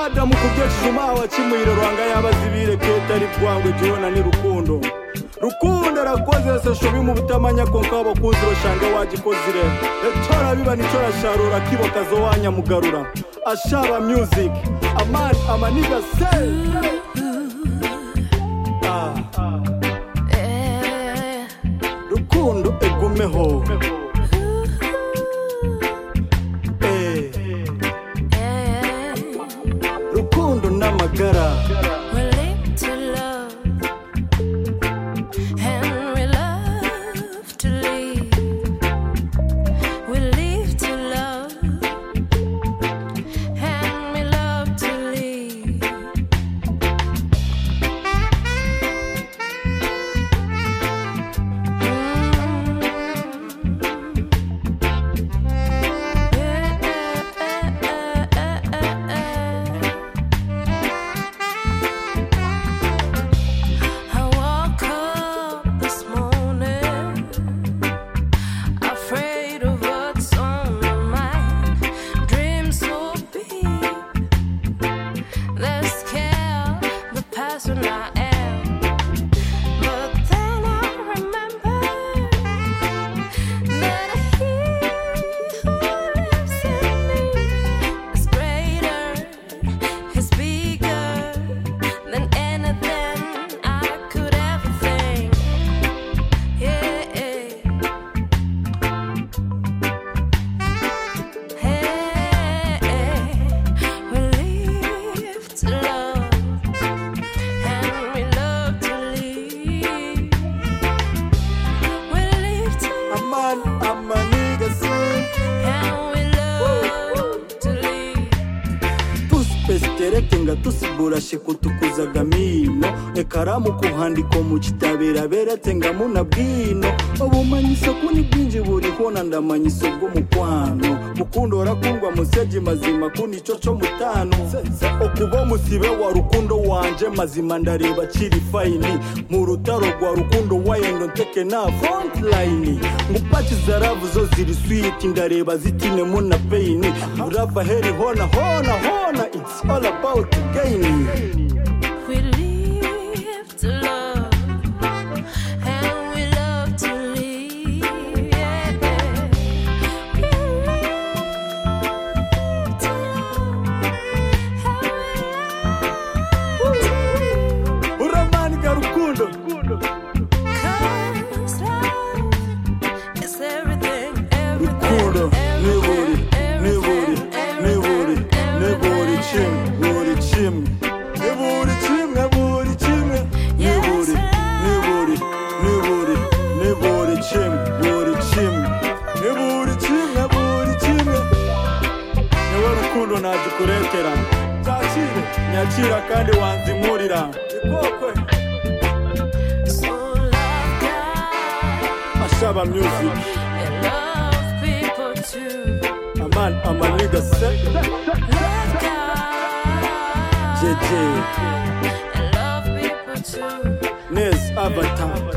Adamu kubyekijuma wacimwire rwanga yabazibire ketari bwangwe jona ni rukundo rakoze se shobi mu butamanya konka abakunzi bashanga wagikozire etora biba nico rasharura kiboka zo wanya mugarura ashaba music amaniga say rukundo egumeho rukundo n'amagara Tenga tusibura sheko tukuzaga mino ekaramu kuhandiko mu kitabera bera tenga muna bwino obumanyiso kuni bwinji buri hona ndamanyiso bwo mukwano mukundo rakungwa museje mazima kuni coco mutano okubo musibe wa rukundo wanje mazima ndareba kiri fine mu rutaro rwa rukundo wayendo teke na front line mupachi zaravu zo ziri sweet ndareba zitine muna pain murava heri hona it's all about gaining. We live to love, and we love to live. Yeah. We live to love, and we love to live. Uramanika rukundo. 'Cause love is everything. Rukundo, nebori. Rukundo najukurekera cyakire nyakira kandi wanzimurira ikokwe Ashaba music and love people too. Amaniga say Love God JJ and love people too. Nes Avatar